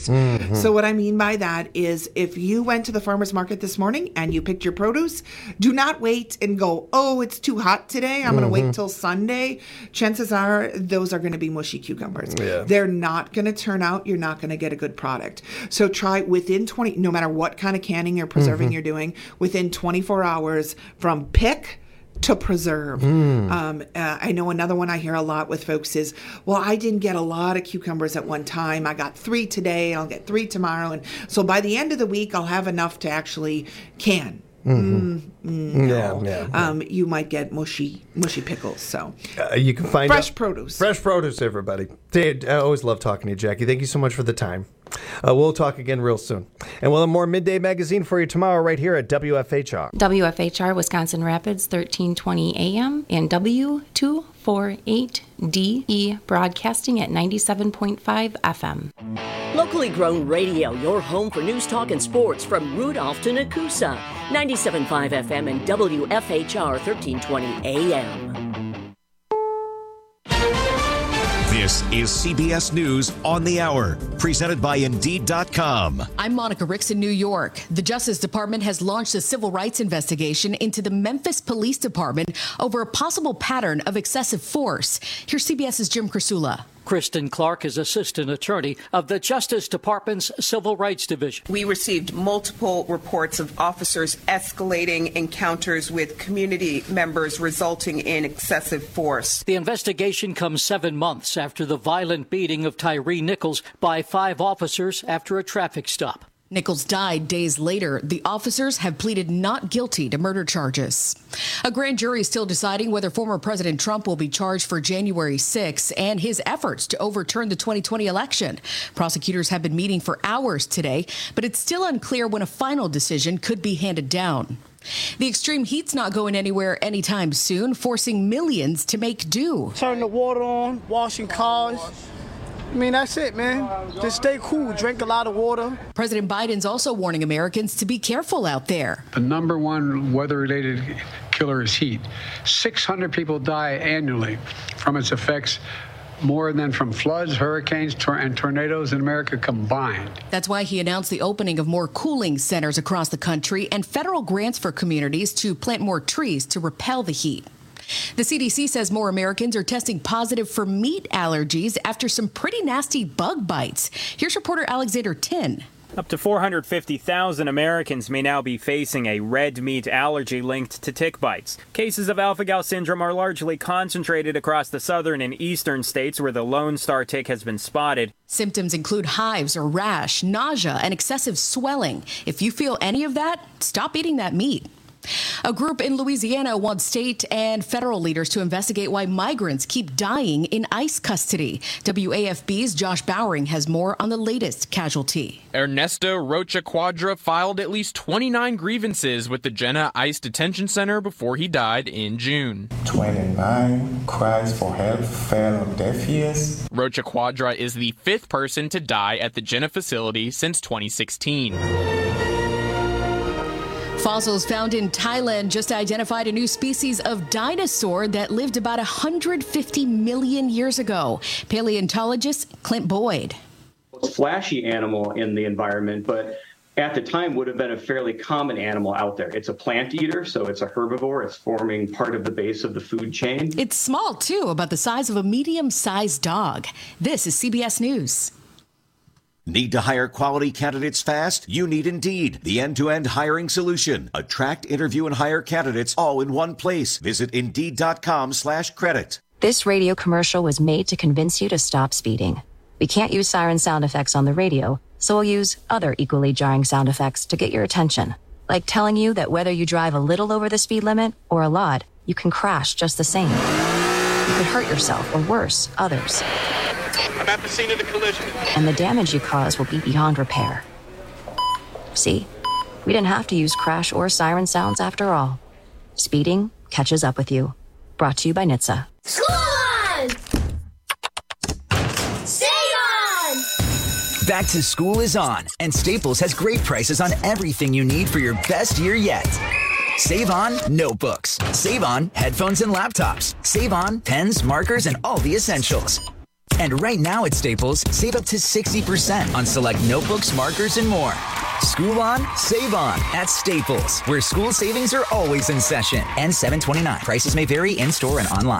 fast. So what I mean by that is if you went to the farmer's market this morning and you picked your produce, do not wait and go, oh, it's too hot today, I'm going to wait till Sunday. Chances are those are going to be mushy cucumbers. Yeah. They're not going to turn out. You're not going to get a good product. So try within 20, no matter what kind of canning or preserving you're doing, within 24 hours from pick to preserve. I know another one I hear a lot with folks is, well, I didn't get a lot of cucumbers at one time. I got 3 today. I'll get 3 tomorrow. And so by the end of the week, I'll have enough to actually can. No. Yeah. You might get mushy pickles. So you can find fresh produce. Fresh produce, everybody. Dude, I always love talking to you, Jackie. Thank you so much for the time. We'll talk again real soon. And we'll have more Midday Magazine for you tomorrow right here at WFHR. WFHR, Wisconsin Rapids, 1320 AM, and W248DE, broadcasting at 97.5 FM. Locally grown radio, your home for news, talk, and sports from Rudolph to Nakusa. 97.5 FM and WFHR, 1320 AM. This is CBS News on the Hour, presented by Indeed.com. I'm Monica Ricks in New York. The Justice Department has launched a civil rights investigation into the Memphis Police Department over a possible pattern of excessive force. Here's CBS's Jim Krasula. Kristen Clark is assistant attorney of the Justice Department's Civil Rights Division. We received multiple reports of officers escalating encounters with community members resulting in excessive force. The investigation comes 7 months after the violent beating of Tyree Nichols by 5 officers after a traffic stop. Nichols died days later. The officers have pleaded not guilty to murder charges. A grand jury is still deciding whether former President Trump will be charged for January 6 and his efforts to overturn the 2020 election. Prosecutors have been meeting for hours today, but it's still unclear when a final decision could be handed down. The extreme heat's not going anywhere anytime soon, forcing millions to make do. Turn the water on, washing cars. I mean, that's it, man. Just stay cool. Drink a lot of water. President Biden's also warning Americans to be careful out there. The number one weather-related killer is heat. 600 people die annually from its effects, more than from floods, hurricanes, and tornadoes in America combined. That's why he announced the opening of more cooling centers across the country and federal grants for communities to plant more trees to repel the heat. The CDC says more Americans are testing positive for meat allergies after some pretty nasty bug bites. Here's reporter Alexander Tin. Up to 450,000 Americans may now be facing a red meat allergy linked to tick bites. Cases of alpha-gal syndrome are largely concentrated across the southern and eastern states where the Lone Star tick has been spotted. Symptoms include hives or rash, nausea, and excessive swelling. If you feel any of that, stop eating that meat. A group in Louisiana wants state and federal leaders to investigate why migrants keep dying in ICE custody. WAFB's Josh Bowering has more on the latest casualty. Ernesto Rocha Quadra filed at least 29 grievances with the Jenna ICE Detention Center before he died in June. 29 cries for help fell on deaf ears. Rocha Quadra is the 5th person to die at the Jenna facility since 2016. Fossils found in Thailand just identified a new species of dinosaur that lived about 150 million years ago. Paleontologist Clint Boyd. It's a flashy animal in the environment, but at the time would have been a fairly common animal out there. It's a plant eater, so it's a herbivore. It's forming part of the base of the food chain. It's small, too, about the size of a medium-sized dog. This is CBS News. Need to hire quality candidates fast? You need Indeed, the end-to-end hiring solution. Attract, interview, and hire candidates all in one place. Visit Indeed.com/credit. This radio commercial was made to convince you to stop speeding. We can't use siren sound effects on the radio, so we'll use other equally jarring sound effects to get your attention. Like telling you that whether you drive a little over the speed limit or a lot, you can crash just the same. You could hurt yourself or worse, others. I'm at the scene of the collision. And the damage you cause will be beyond repair. See? We didn't have to use crash or siren sounds after all. Speeding catches up with you. Brought to you by NHTSA. School on! Stay on! Back to school is on, and Staples has great prices on everything you need for your best year yet. Save on notebooks. Save on headphones and laptops. Save on pens, markers, and all the essentials. And right now at Staples, save up to 60% on select notebooks, markers, and more. School on, save on at Staples, where school savings are always in session. And $7.29. Prices may vary in-store and online.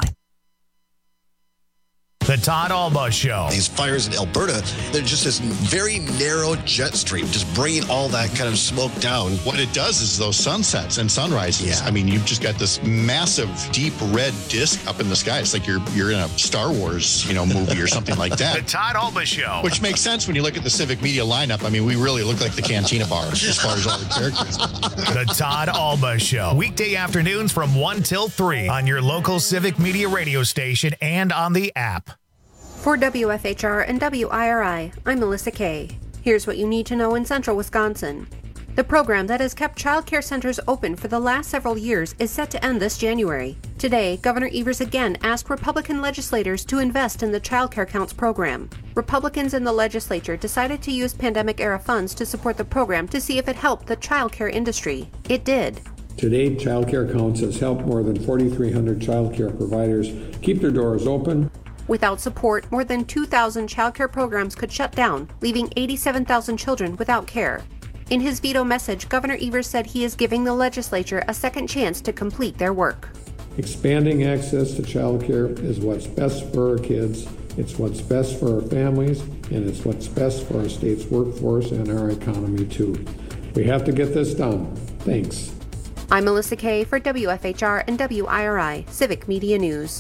The Todd Alba Show. These fires in Alberta, they're just this very narrow jet stream, just bringing all that kind of smoke down. What it does is those sunsets and sunrises. Yeah. I mean, you've just got this massive, deep red disc up in the sky. It's like you're in a Star Wars, movie or something like that. The Todd Alba Show. Which makes sense when you look at the Civic Media lineup. I mean, we really look like the Cantina Bar as far as all the characters. The Todd Alba Show. Weekday afternoons from 1 till 3 on your local Civic Media radio station and on the app. For WFHR and WIRI, I'm Melissa Kay. Here's what you need to know in central Wisconsin. The program that has kept child care centers open for the last several years is set to end this January. Today, Governor Evers again asked Republican legislators to invest in the Child Care Counts program. Republicans in the legislature decided to use pandemic-era funds to support the program to see if it helped the child care industry. It did. To date, Child Care Counts has helped more than 4,300 child care providers keep their doors open. Without support, more than 2,000 childcare programs could shut down, leaving 87,000 children without care. In his veto message, Governor Evers said he is giving the legislature a second chance to complete their work. Expanding access to child care is what's best for our kids, it's what's best for our families, and it's what's best for our state's workforce and our economy, too. We have to get this done. Thanks. I'm Melissa Kay for WFHR and WIRI Civic Media News.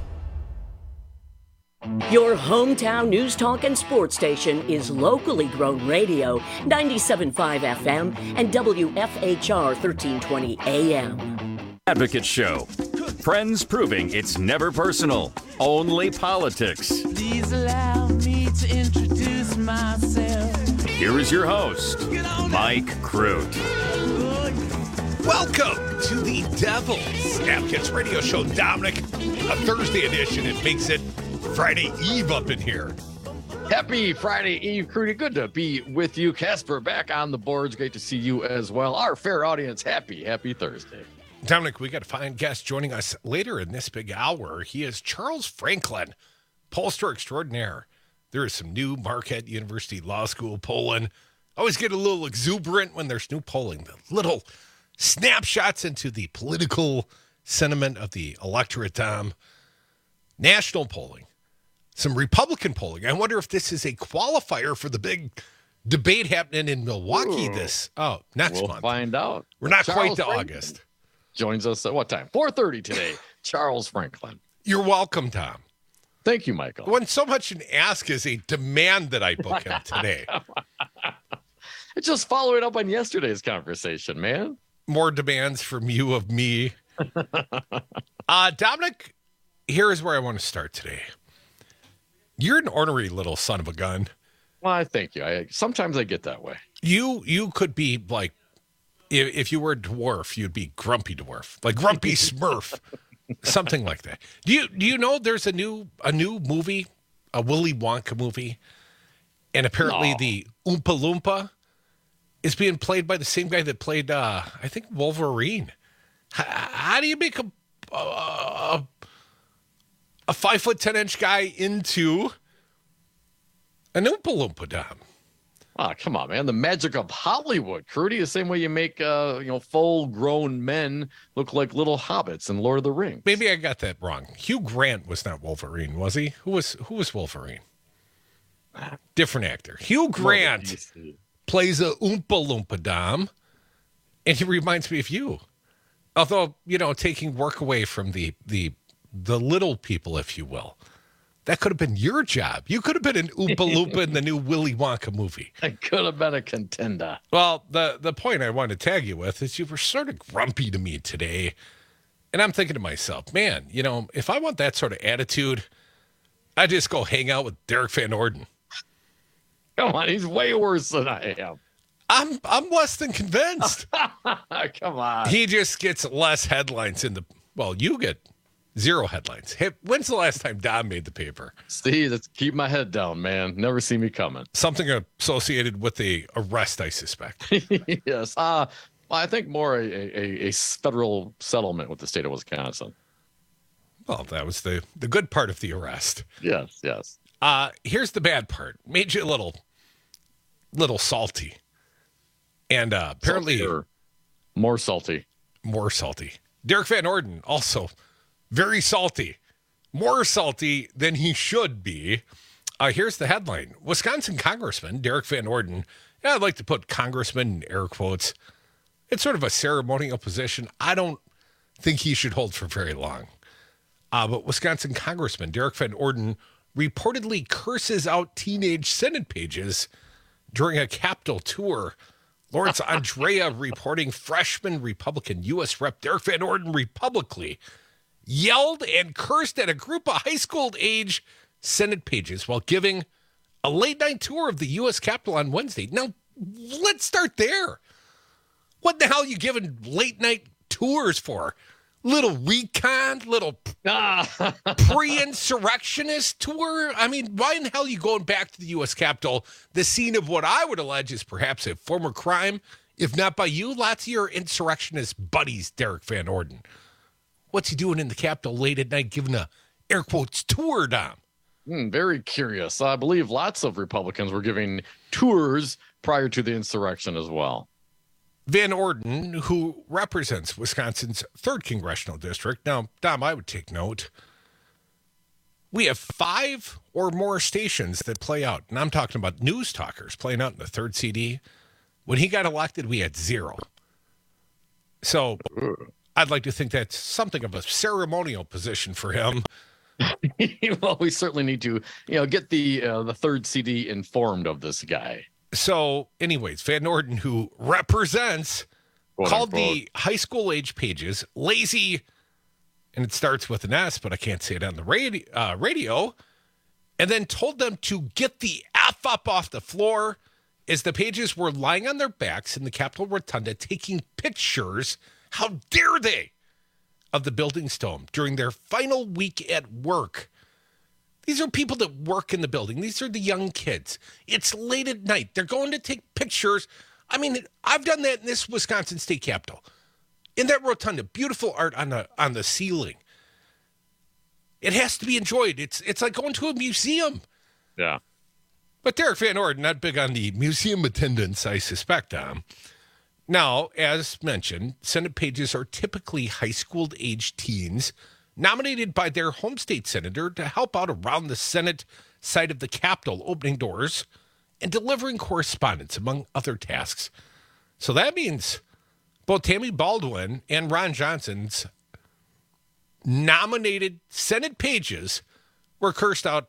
Your hometown news talk and sports station is locally grown radio, 97.5 FM and WFHR 1320 AM. Advocate Show. Friends proving it's never personal, only politics. Please allow me to introduce myself. Here is your host, Mike Crute. Welcome to the Devils Advocates Radio Show, Dominic. A Thursday edition. It makes it Friday Eve up in here. Happy Friday Eve, Crudy. Good to be with you. Casper back on the boards. Great to see you as well. Our fair audience, happy Thursday. Dominic, we got a fine guest joining us later in this big hour. He is Charles Franklin, pollster extraordinaire. There is some new Marquette University Law School polling. Always get a little exuberant when there's new polling. The little snapshots into the political sentiment of the electorate. National polling. Some Republican polling. I wonder if this is a qualifier for the big debate happening in Milwaukee next month. We'll find out. We're not Charles quite to Franklin August. Joins us at what time? 4:30 today. Charles Franklin. You're welcome, Tom. Thank you, Michael. When so much an ask is a demand that I book him today. It's just following up on yesterday's conversation, man. More demands from you of me. Dominic, here's where I want to start today. You're an ornery little son of a gun. Well, I thank you. Sometimes I get that way. You could be like, if you were a dwarf, you'd be Grumpy Dwarf, like Grumpy Smurf, something like that. Do you know there's a new movie, a Willy Wonka movie, and apparently the Oompa Loompa is being played by the same guy that played, I think, Wolverine. How do you make a 5 foot 10 inch guy into an Oompa Loompa, Dom? Oh, come on, man. The magic of Hollywood, Crudy. The same way you make, full-grown men look like little hobbits in Lord of the Rings. Maybe I got that wrong. Hugh Grant was not Wolverine, was he? Who was Wolverine? Different actor. Hugh Grant plays a Oompa Loompa, Dom, and he reminds me of you. Although, taking work away from the little people, if you will. That could have been your job. You could have been an Oompa Loompa in the new Willy Wonka movie. I could have been a contender. Well, the point I want to tag you with is you were sort of grumpy to me today. And I'm thinking to myself, man, if I want that sort of attitude, I just go hang out with Derek Van Orden. Come on, he's way worse than I am. I'm less than convinced. Come on. He just gets less headlines you get zero headlines. Hey, when's the last time Dom made the paper? Steve, let's keep my head down, man. Never see me coming. Something associated with the arrest, I suspect. Yes. Well, I think more a federal settlement with the state of Wisconsin. Well, that was the good part of the arrest. Yes. Here's the bad part. Made you a little salty. And apparently... More salty. More salty. Derek Van Orden, also very salty. More salty than he should be. Here's the headline. Wisconsin Congressman Derek Van Orden, I'd like to put congressman in air quotes. It's sort of a ceremonial position. I don't think he should hold for very long. But Wisconsin Congressman Derek Van Orden reportedly curses out teenage Senate pages during a Capitol tour. Lawrence Andrea reporting freshman Republican U.S. Rep. Derek Van Orden republicly yelled and cursed at a group of high school-age Senate pages while giving a late-night tour of the U.S. Capitol on Wednesday. Now, let's start there. What the hell are you giving late-night tours for? Little recon, little pre-insurrectionist tour? I mean, why in the hell are you going back to the U.S. Capitol, the scene of what I would allege is perhaps a former crime, if not by you, lots of your insurrectionist buddies, Derek Van Orden. What's he doing in the Capitol late at night giving a, air quotes, tour, Dom? Very curious. I believe lots of Republicans were giving tours prior to the insurrection as well. Van Orden, who represents Wisconsin's 3rd Congressional District. Now, Dom, I would take note. We have 5 or more stations that play out. And I'm talking about news talkers playing out in the 3rd CD. When he got elected, we had 0. So I'd like to think that's something of a ceremonial position for him. Well, we certainly need to, get the 3rd CD informed of this guy. So, anyways, Van Orden, who represents, called the high school age pages lazy, and it starts with an S, but I can't say it on the radio, and then told them to get the F up off the floor as the pages were lying on their backs in the Capitol Rotunda taking pictures, how dare they, of the building's dome during their final week at work. These are people that work in the building. These are the young kids. It's late at night. They're going to take pictures. I mean, I've done that in this Wisconsin State Capitol. In that rotunda, beautiful art on the ceiling. It has to be enjoyed. It's like going to a museum. Yeah. But Derek Van Orden, not big on the museum attendance, I suspect. Now, as mentioned, Senate pages are typically high school-age teens nominated by their home state senator to help out around the Senate side of the Capitol, opening doors and delivering correspondence, among other tasks. So that means both Tammy Baldwin and Ron Johnson's nominated Senate pages were cursed out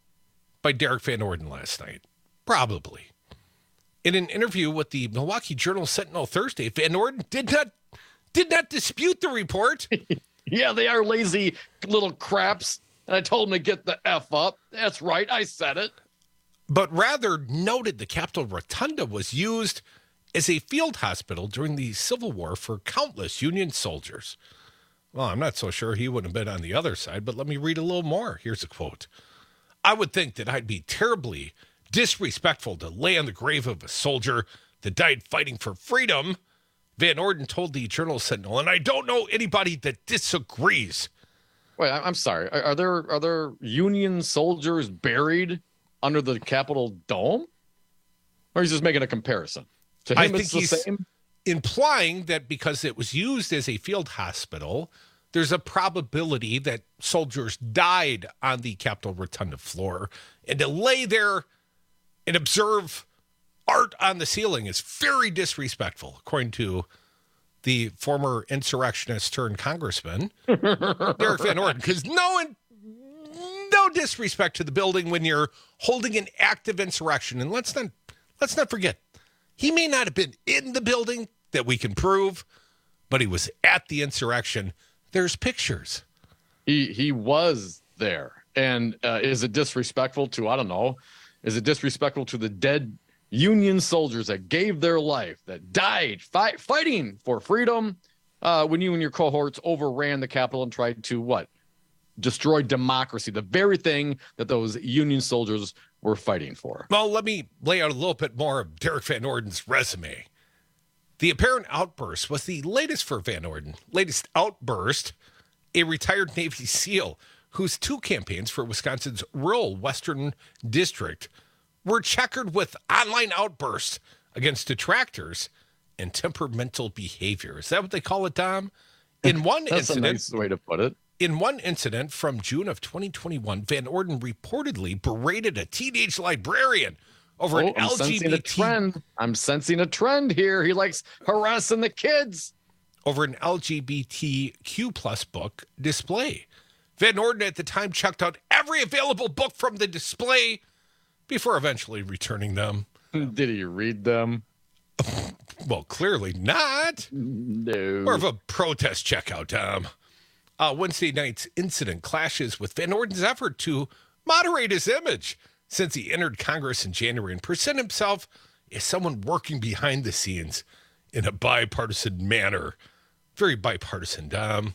by Derek Van Orden last night. Probably. In an interview with the Milwaukee Journal-Sentinel Thursday, Van Orden did not dispute the report. Yeah, they are lazy little craps. And I told them to get the F up. That's right. I said it. But rather noted the Capitol Rotunda was used as a field hospital during the Civil War for countless Union soldiers. Well, I'm not so sure he wouldn't have been on the other side, but let me read a little more. Here's a quote. I would think that I'd be terribly disrespectful to lay on the grave of a soldier that died fighting for freedom, Van Orden told the Journal-Sentinel, and I don't know anybody that disagrees. Wait, I'm sorry. Are there Union soldiers buried under the Capitol dome? Or he's just making a comparison? To him, I think it's the he's same? Implying that because it was used as a field hospital, there's a probability that soldiers died on the Capitol Rotunda floor, and to lay there and observe art on the ceiling is very disrespectful, according to the former insurrectionist turned congressman, Derek Van Orden, because no disrespect to the building when you're holding an active insurrection. And let's not forget, he may not have been in the building that we can prove, but he was at the insurrection. There's pictures. He was there. And is it disrespectful to, I don't know, is it disrespectful to the dead Union soldiers that gave their life, that died fighting for freedom when you and your cohorts overran the Capitol and tried to, what? Destroy democracy, the very thing that those Union soldiers were fighting for. Well, let me lay out a little bit more of Derek Van Orden's resume. The apparent outburst was the latest for Van Orden. Latest outburst, a retired Navy SEAL whose two campaigns for Wisconsin's rural Western District were checkered with online outbursts against detractors and temperamental behavior. Is that what they call it, Dom? In one That's incident, a nice way to put it. In one incident from June of 2021, Van Orden reportedly berated a teenage librarian over an LGBT. I'm sensing a trend here. He likes harassing the kids. Over an LGBTQ plus book display. Van Orden at the time checked out every available book from the display before eventually returning them. Did he read them? Well, clearly not. No. More of a protest checkout, Tom. Wednesday night's incident clashes with Van Orden's effort to moderate his image since he entered Congress in January and present himself as someone working behind the scenes in a bipartisan manner. Very bipartisan, Dom.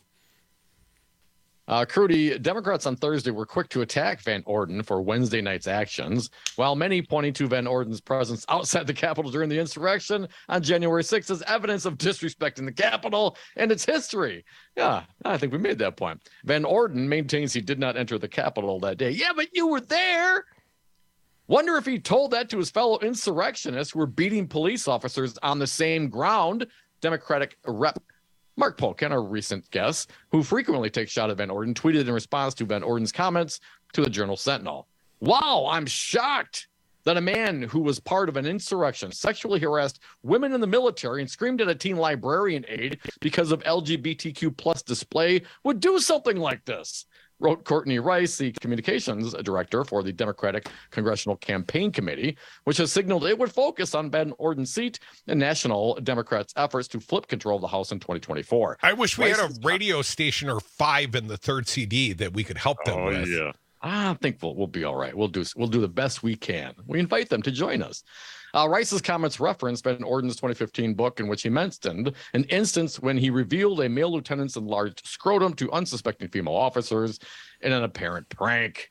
Crudy, Democrats on Thursday were quick to attack Van Orden for Wednesday night's actions, while many pointing to Van Orden's presence outside the Capitol during the insurrection on January 6th as evidence of disrespecting the Capitol and its history. Yeah, I think we made that point. Van Orden maintains he did not enter the Capitol that day. Yeah, but you were there. Wonder if he told that to his fellow insurrectionists who were beating police officers on the same ground. Democratic Rep. Mark Polkin, our recent guest, who frequently takes shot at Van Orden, tweeted in response to Van Orden's comments to the Journal-Sentinel. Wow, I'm shocked that a man who was part of an insurrection sexually harassed women in the military and screamed at a teen librarian aide because of LGBTQ plus display would do something like this, wrote Courtney Rice, the communications director for the Democratic Congressional Campaign Committee, which has signaled it would focus on Van Orden's seat and National Democrats' efforts to flip control of the House in 2024. I wish we had a radio station or 5 in the third CD that we could help them with. Yeah. I think we'll be all right. We'll do the best we can. We invite them to join us. Rice's comments referenced Van Orden's 2015 book in which he mentioned an instance when he revealed a male lieutenant's enlarged scrotum to unsuspecting female officers in an apparent prank.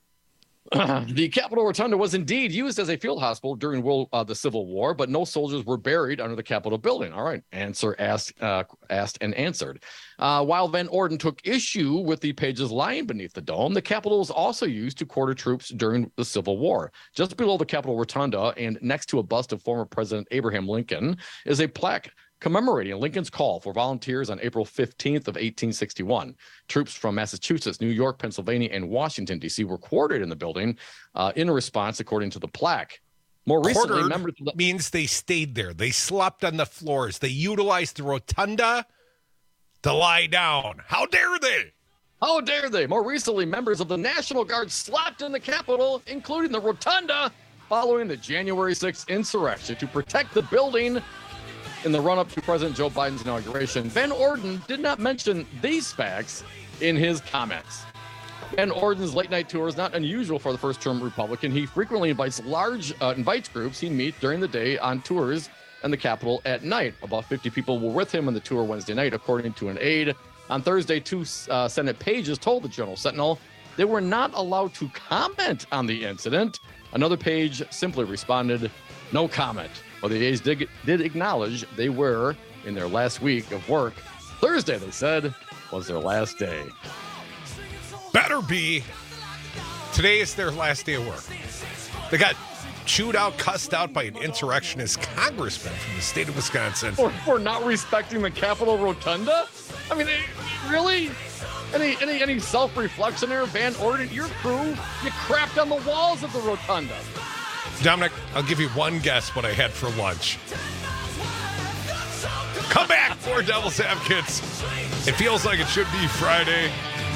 The Capitol Rotunda was indeed used as a field hospital during the Civil War, but no soldiers were buried under the Capitol building. All right, answer asked and answered. While Van Orden took issue with the pages lying beneath the dome, the Capitol was also used to quarter troops during the Civil War. Just below the Capitol Rotunda and next to a bust of former President Abraham Lincoln is a plaque commemorating Lincoln's call for volunteers on April 15th of 1861. Troops from Massachusetts, New York, Pennsylvania, and Washington, D.C. were quartered in the building in response, according to the plaque. More recently, members means they stayed there. They slept on the floors. They utilized the rotunda to lie down. How dare they? How dare they? More recently, members of the National Guard slept in the Capitol, including the rotunda, following the January 6th insurrection to protect the building. In the run-up to President Joe Biden's inauguration, Van Orden did not mention these facts in his comments. Van Orden's late-night tour is not unusual for the first-term Republican. He frequently invites groups he'd meet during the day on tours in the Capitol at night. About 50 people were with him on the tour Wednesday night, according to an aide. On Thursday, 2 Senate pages told the Journal-Sentinel they were not allowed to comment on the incident. Another page simply responded, no comment. Well, the aides did acknowledge they were in their last week of work. Thursday, they said, was their last day. Better be. Today is their last day of work. They got chewed out, cussed out by an insurrectionist congressman from the state of Wisconsin. For not respecting the Capitol Rotunda? I mean, really? Any self-reflection there, Van Orden? Your crew, you crapped on the walls of the Rotunda. Dominic, I'll give you one guess what I had for lunch. Come back for Devil's Advocates. It feels like it should be Friday.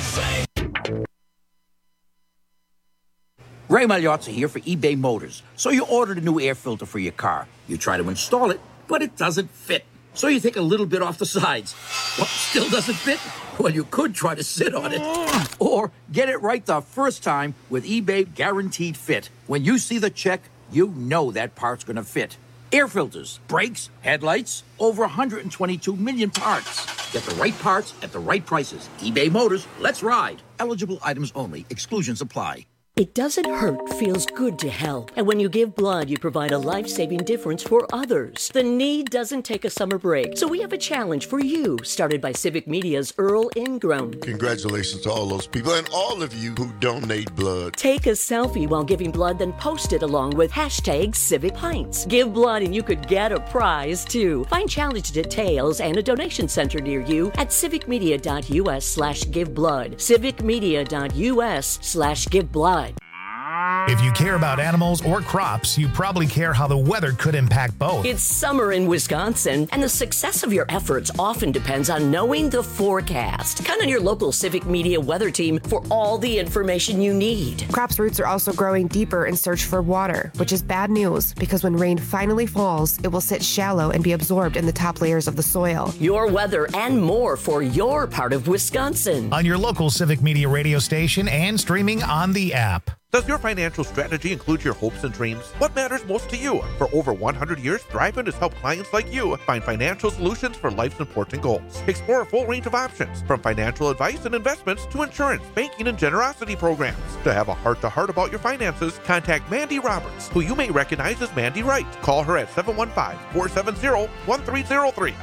Ray Magliozzi here for eBay Motors. So you ordered a new air filter for your car. You try to install it, but it doesn't fit. So you take a little bit off the sides. What, still doesn't fit? Well, you could try to sit on it. Or get it right the first time with eBay Guaranteed Fit. When you see the check, you know that part's going to fit. Air filters, brakes, headlights, over 122 million parts. Get the right parts at the right prices. eBay Motors, let's ride. Eligible items only. Exclusions apply. It doesn't hurt, feels good to help. And when you give blood, you provide a life-saving difference for others. The need doesn't take a summer break. So we have a challenge for you, started by Civic Media's Earl Ingram. Congratulations to all those people and all of you who donate blood. Take a selfie while giving blood, then post it along with hashtag Civic Pints. Give blood and you could get a prize, too. Find challenge details and a donation center near you at civicmedia.us/giveblood. civicmedia.us/giveblood. If you care about animals or crops, you probably care how the weather could impact both. It's summer in Wisconsin, and the success of your efforts often depends on knowing the forecast. Count on your local Civic Media weather team for all the information you need. Crops' roots are also growing deeper in search for water, which is bad news because when rain finally falls, it will sit shallow and be absorbed in the top layers of the soil. Your weather and more for your part of Wisconsin. On your local Civic Media radio station and streaming on the app. Does your financial strategy include your hopes and dreams? What matters most to you? For over 100 years, Thrivent has helped clients like you find financial solutions for life's important goals. Explore a full range of options, from financial advice and investments to insurance, banking, and generosity programs. To have a heart-to-heart about your finances, contact Mandy Roberts, who you may recognize as Mandy Wright. Call her at 715-470-1303.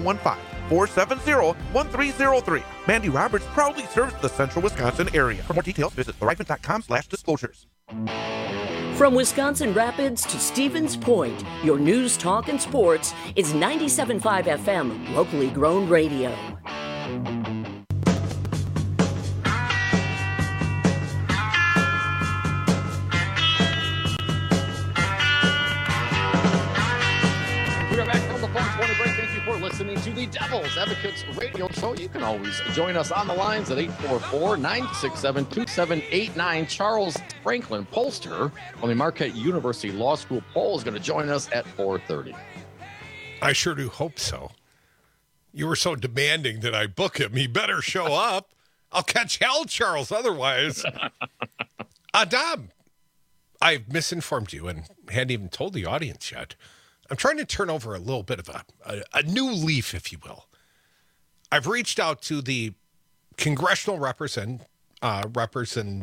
715-470-1303. Mandy Roberts proudly serves the central Wisconsin area. For more details, visit thrivent.com/disclosures. From Wisconsin Rapids to Stevens Point, your news, talk, and sports is 97.5 FM, locally grown radio. Listening to the Devil's Advocates Radio Show. You can always join us on the lines at 844-967-2789. Charles Franklin Polster from the Marquette University Law School poll is going to join us at 4:30. I sure do hope so. You were so demanding that I book him. He better show up. I'll catch hell, Charles, otherwise. Dom, I've misinformed you and hadn't even told the audience yet. I'm trying to turn over a little bit of a new leaf, if you will. I've reached out to the congressional representatives